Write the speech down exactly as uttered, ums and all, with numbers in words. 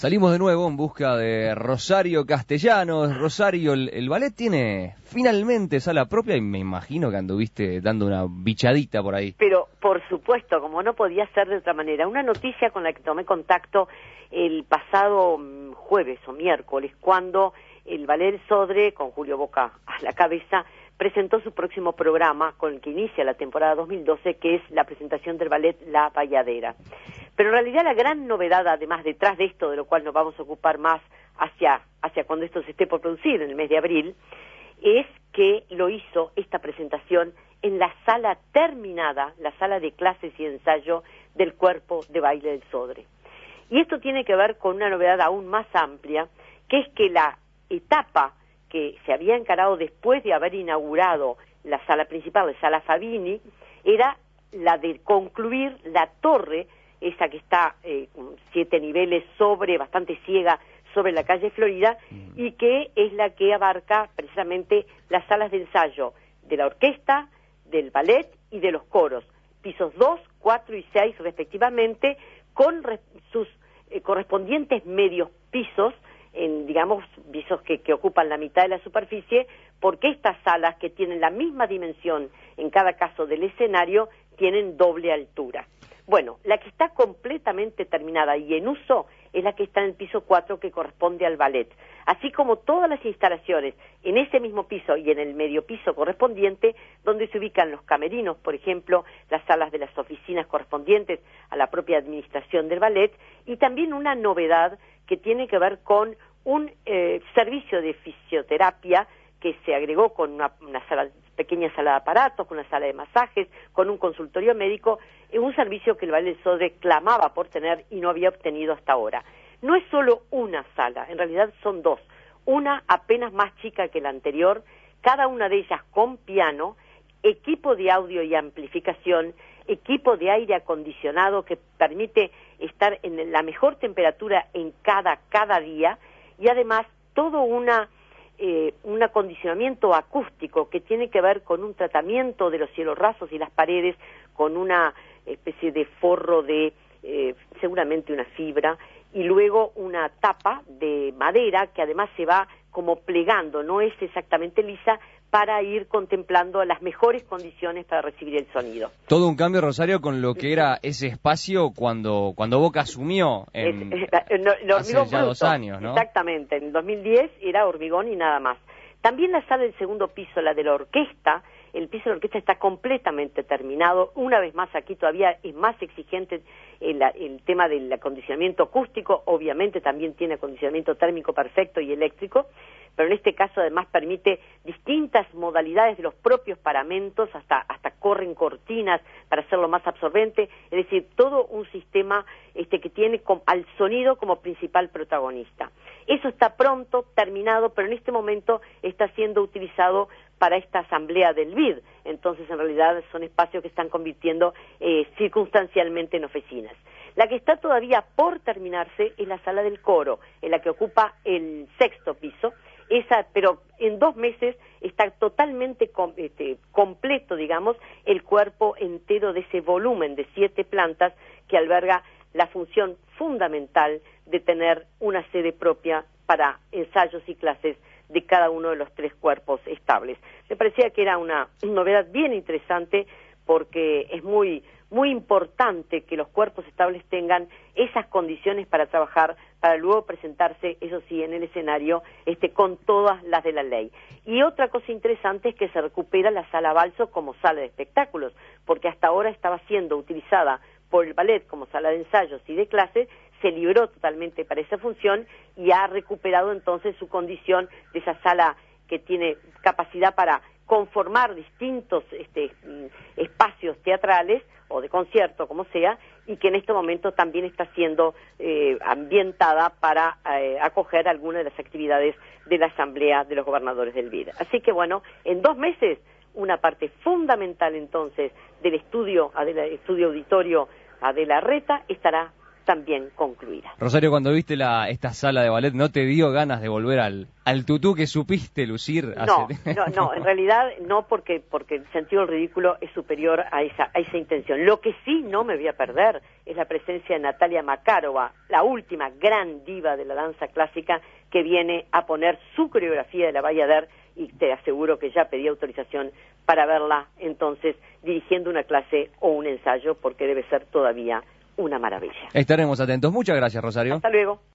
Salimos de nuevo en busca de Rosario Castellanos. Rosario, el, el ballet tiene finalmente sala propia y me imagino que anduviste dando una bichadita por ahí. Pero, por supuesto, como no podía ser de otra manera. Una noticia con la que tomé contacto el pasado jueves o miércoles, cuando el Ballet Sodre, con Julio Boca a la cabeza, presentó su próximo programa con el que inicia la temporada dos mil doce, que es la presentación del ballet La Bayadera. Pero en realidad la gran novedad, además detrás de esto, de lo cual nos vamos a ocupar más hacia, hacia cuando esto se esté por producir, en el mes de abril, es que lo hizo esta presentación en la sala terminada, la sala de clases y ensayo del Cuerpo de Baile del Sodre. Y esto tiene que ver con una novedad aún más amplia, que es que la etapa que se había encarado después de haber inaugurado la sala principal, la sala Fabini, era la de concluir la torre, esa que está eh, siete niveles sobre, bastante ciega, sobre la calle Florida, y que es la que abarca precisamente las salas de ensayo de la orquesta, del ballet y de los coros, pisos dos, cuatro y seis respectivamente, con re sus eh, correspondientes medios pisos, en, digamos, pisos que, que ocupan la mitad de la superficie, porque estas salas, que tienen la misma dimensión en cada caso del escenario, tienen doble altura. Bueno, la que está completamente terminada y en uso es la que está en el piso cuatro, que corresponde al ballet. Así como todas las instalaciones en ese mismo piso y en el medio piso correspondiente, donde se ubican los camerinos, por ejemplo, las salas de las oficinas correspondientes a la propia administración del ballet, y también una novedad que tiene que ver con un eh, servicio de fisioterapia que se agregó con una, una sala, pequeña sala de aparatos, con una sala de masajes, con un consultorio médico, un servicio que el Ballet Sodre clamaba por tener y no había obtenido hasta ahora. No es solo una sala, en realidad son dos, una apenas más chica que la anterior, cada una de ellas con piano, equipo de audio y amplificación, equipo de aire acondicionado que permite estar en la mejor temperatura en cada, cada día, y además todo una... Eh, un acondicionamiento acústico que tiene que ver con un tratamiento de los cielos rasos y las paredes, con una especie de forro de eh, seguramente una fibra, y luego una tapa de madera que además se va como plegando, no es exactamente lisa, para ir contemplando las mejores condiciones para recibir el sonido. Todo un cambio, Rosario, con lo que era ese espacio cuando cuando Boca asumió en, es, es, no, el hace ya bruto. dos años, ¿no? Exactamente, en el dos mil diez era hormigón y nada más. También la sala del segundo piso, la de la orquesta, el piso de la orquesta está completamente terminado. Una vez más, aquí todavía es más exigente el, el tema del acondicionamiento acústico, obviamente también tiene acondicionamiento térmico perfecto y eléctrico, pero en este caso además permite distintas modalidades de los propios paramentos, hasta, hasta corren cortinas para hacerlo más absorbente, es decir, todo un sistema este, que tiene com, al sonido como principal protagonista. Eso está pronto, terminado, pero en este momento está siendo utilizado para esta asamblea del B I D, entonces en realidad son espacios que están convirtiendo eh, circunstancialmente en oficinas. La que está todavía por terminarse es la sala del coro, en la que ocupa el sexto piso, esa, pero en dos meses está totalmente com, este, completo, digamos, el cuerpo entero de ese volumen de siete plantas que alberga la función fundamental de tener una sede propia para ensayos y clases de cada uno de los tres cuerpos estables. Me parecía que era una novedad bien interesante, porque es muy muy importante que los cuerpos estables tengan esas condiciones para trabajar, para luego presentarse, eso sí, en el escenario este, con todas las de la ley. Y otra cosa interesante es que se recupera la sala Balso como sala de espectáculos, porque hasta ahora estaba siendo utilizada por el ballet como sala de ensayos y de clases, se liberó totalmente para esa función y ha recuperado entonces su condición de esa sala que tiene capacidad para conformar distintos este, espacios teatrales o de concierto, como sea, y que en este momento también está siendo eh, ambientada para eh, acoger algunas de las actividades de la Asamblea de los Gobernadores del B I D. Así que bueno, en dos meses, una parte fundamental entonces del estudio, del estudio auditorio Adela Reta estará también concluida. Rosario, cuando viste la, esta sala de ballet, ¿no te dio ganas de volver al, al tutú que supiste lucir? No, hace... no, no, en realidad no, porque porque el sentido del ridículo es superior a esa a esa intención. Lo que sí no me voy a perder es la presencia de Natalia Makarova, la última gran diva de la danza clásica, que viene a poner su coreografía de la Bayadère, y te aseguro que ya pedí autorización para verla entonces dirigiendo una clase o un ensayo, porque debe ser todavía una maravilla. Estaremos atentos. Muchas gracias, Rosario. Hasta luego.